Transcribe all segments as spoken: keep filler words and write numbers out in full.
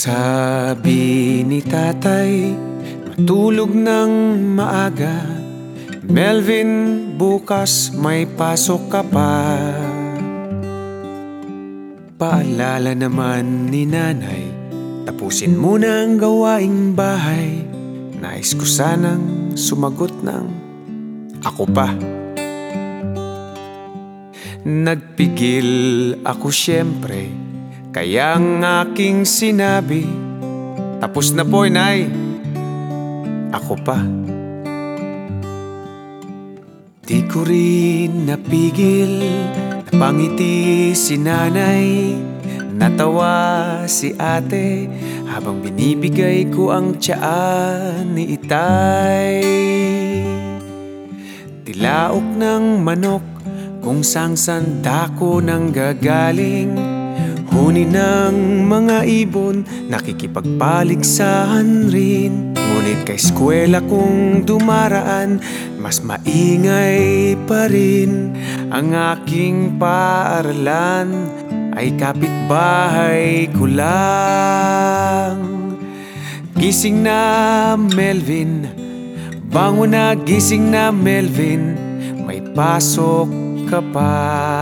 Sabi ni tatay, matulog ng maaga, Melvin, bukas may pasok ka pa. Paalala naman ni nanay, tapusin muna ang gawaing bahay. Nais ko sanang sumagot ng ako pa. Nagpigil ako syempre, kaya ang aking sinabi, tapos na po, inay, ako pa. Di ko rin napigil, napangiti si nanay, natawa si ate, habang binibigay ko ang tiyaan ni itay. Tilaok ng manok, kung sang sanda ko nang gagaling, huni ng mga ibon, nakikipagpaligsahan rin. Ngunit kay eskwela kong dumaraan, mas maingay pa rin. Ang aking paaralan ay kapitbahay ko lang. Gising na Melvin, bangon na, gising na Melvin, may pasok ka pa.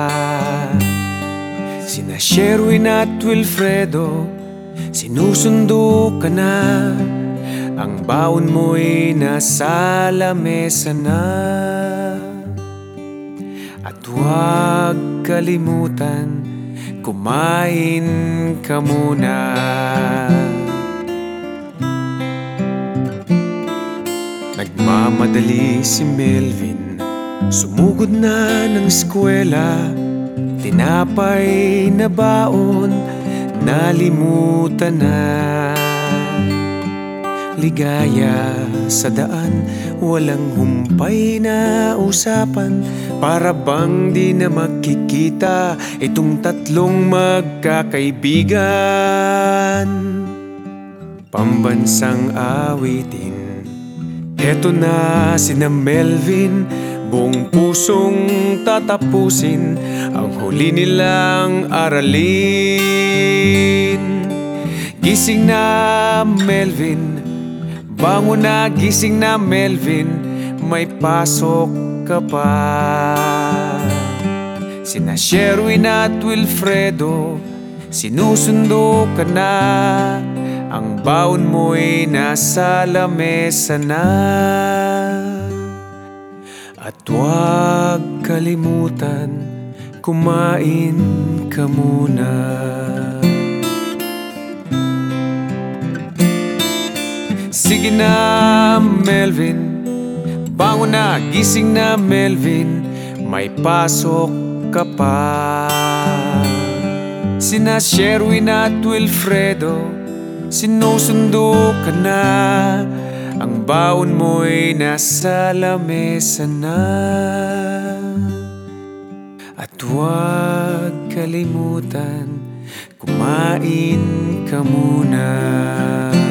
Sina Sherwin at Wilfredo, sinusundo ka na. Ang baon mo'y nasa lamesa na. At huwag kalimutan, kumain ka muna. Nagmamadali si Melvin, sumugod na ng eskwela. Tinapay na baon, nalimutan na. Ligaya sa daan, walang humpay na usapan. Para bang di na magkikita itong tatlong magkakaibigan. Pambansang awitin, eto na sina Melvin, buong pusong tatapusin ang huli nilang aralin. Gising na Melvin, bangon na, gising na Melvin, may pasok ka pa. Sina Sherwin at Wilfredo, sinusundo ka na. Ang baon mo'y nasa lamesa na. At huwag kalimutan, kumain ka muna. Sige na Melvin, bangon na, gising na Melvin, may pasok ka pa. Sina Sherwin at Wilfredo, sinusundo ka na. Ang baon mo'y nasa lamesa na. At huwag kalimutan, kumain ka muna.